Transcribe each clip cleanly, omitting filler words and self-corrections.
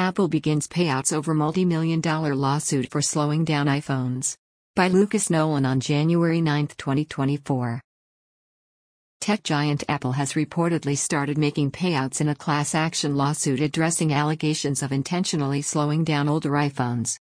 Apple begins payouts over multi-million-dollar lawsuit for slowing down iPhones. By Lucas Nolan on January 9, 2024. Tech giant Apple has reportedly started making payouts in a class action lawsuit addressing allegations of intentionally slowing down older iPhones.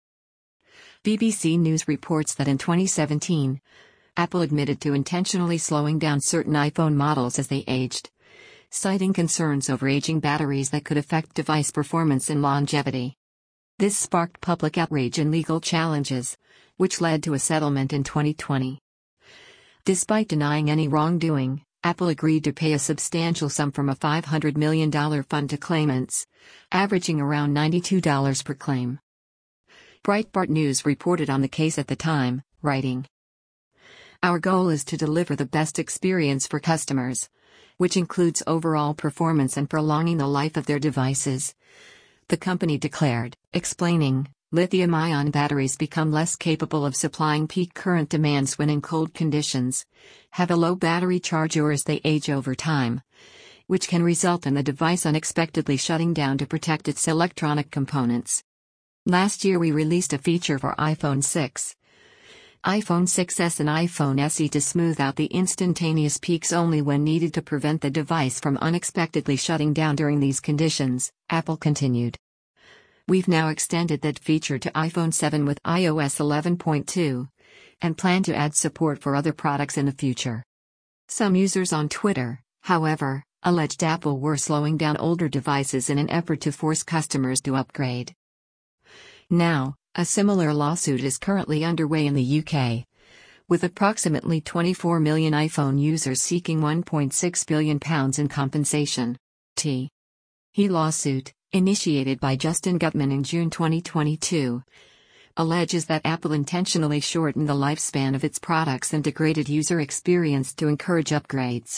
BBC News reports that in 2017, Apple admitted to intentionally slowing down certain iPhone models as they aged, citing concerns over aging batteries that could affect device performance and longevity. This sparked public outrage and legal challenges, which led to a settlement in 2020. Despite denying any wrongdoing, Apple agreed to pay a substantial sum from a $500 million fund to claimants, averaging around $92 per claim. Breitbart News reported on the case at the time, writing, "Our goal is to deliver the best experience for customers, which includes overall performance and prolonging the life of their devices," the company declared, explaining, "Lithium-ion batteries become less capable of supplying peak current demands when in cold conditions, have a low battery charge or as they age over time, which can result in the device unexpectedly shutting down to protect its electronic components. Last year we released a feature for iPhone 6, iPhone 6s and iPhone SE to smooth out the instantaneous peaks only when needed to prevent the device from unexpectedly shutting down during these conditions," Apple continued. "We've now extended that feature to iPhone 7 with iOS 11.2, and plan to add support for other products in the future." Some users on Twitter, however, alleged Apple were slowing down older devices in an effort to force customers to upgrade. Now, a similar lawsuit is currently underway in the UK, with approximately 24 million iPhone users seeking £1.6 billion in compensation. The lawsuit, initiated by Justin Gutman in June 2022, alleges that Apple intentionally shortened the lifespan of its products and degraded user experience to encourage upgrades.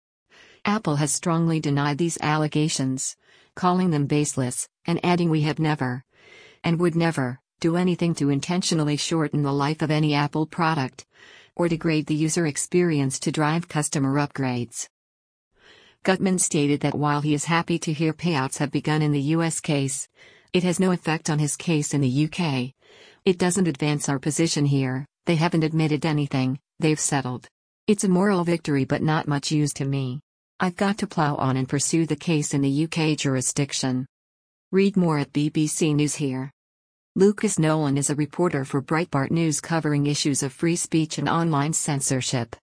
Apple has strongly denied these allegations, calling them baseless, and adding, "We have never, and would never, do anything to intentionally shorten the life of any Apple product, or degrade the user experience to drive customer upgrades." Gutman stated that while he is happy to hear payouts have begun in the US case, it has no effect on his case in the UK. "It doesn't advance our position here, they haven't admitted anything, they've settled. It's a moral victory but not much use to me. I've got to plow on and pursue the case in the UK jurisdiction." Read more at BBC News here. Lucas Nolan is a reporter for Breitbart News covering issues of free speech and online censorship.